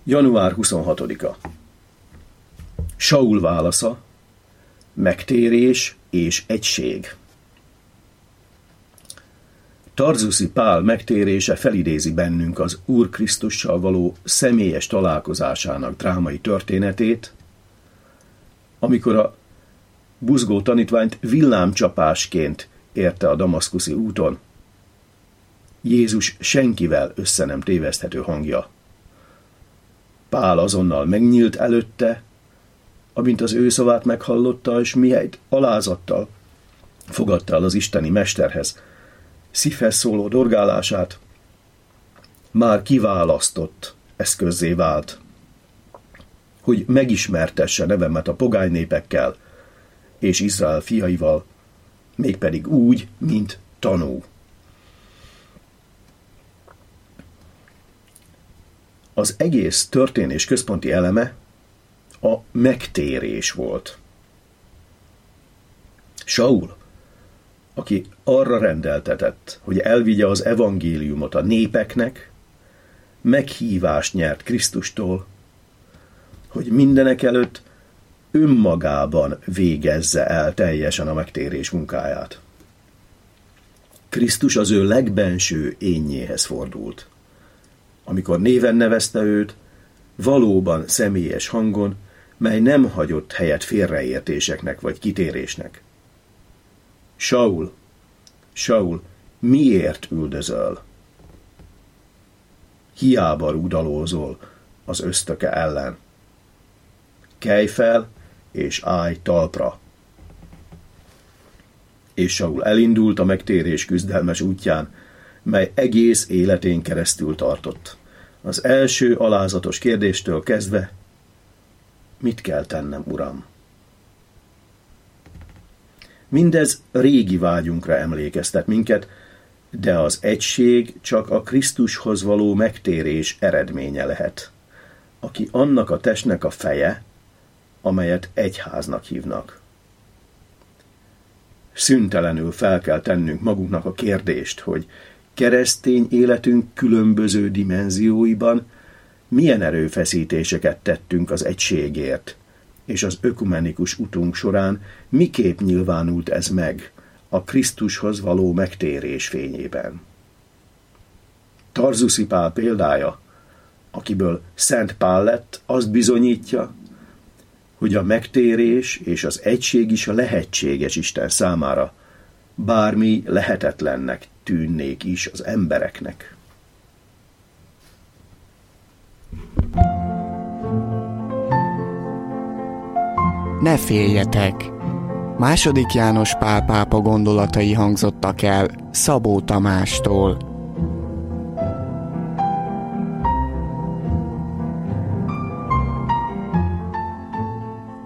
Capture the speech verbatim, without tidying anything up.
január huszonhatodika. Saul válasza, megtérés és egység. Tarzuszi Pál megtérése felidézi bennünk az Úr Krisztussal való személyes találkozásának drámai történetét, amikor a buzgó tanítványt villámcsapásként érte a damaszkuszi úton. Jézus senkivel össze nem téveszthető hangja. Pál azonnal megnyílt előtte, amint az ő szavát meghallotta, és mihelyt alázattal fogadta el az isteni mesterhez szívhez szóló dorgálását, már kiválasztott eszközzé vált, hogy megismertesse nevemet a pogány népekkel és Izrael fiaival, mégpedig úgy, mint tanú. Az egész történés központi eleme a megtérés volt. Saul, aki arra rendeltetett, hogy elvigye az evangéliumot a népeknek, meghívást nyert Krisztustól, hogy mindenek előtt önmagában végezze el teljesen a megtérés munkáját. Krisztus az ő legbenső énnyéhez fordult. Amikor néven nevezte őt, valóban személyes hangon, mely nem hagyott helyet félreértéseknek vagy kitérésnek. Saul, Saul, miért üldözöl? Hiába rúdalózol az ösztöke ellen. Kelj fel, és állj talpra. És Saul elindult a megtérés küzdelmes útján, mely egész életén keresztül tartott. Az első alázatos kérdéstől kezdve, mit kell tennem, Uram? Mindez régi vágyunkra emlékeztet minket, de az egység csak a Krisztushoz való megtérés eredménye lehet, aki annak a testnek a feje, amelyet egyháznak hívnak. Szüntelenül fel kell tennünk magunknak a kérdést, hogy keresztény életünk különböző dimenzióiban milyen erőfeszítéseket tettünk az egységért, és az ökumenikus utunk során miképp nyilvánult ez meg a Krisztushoz való megtérés fényében. Tarzuszi Pál példája, akiből Szent Pál lett, azt bizonyítja, hogy a megtérés és az egység is a lehetséges Isten számára, bármi lehetetlennek tűnnék is az embereknek. Ne féljetek! Második János Pál pápa gondolatai hangzottak el Szabó Tamástól.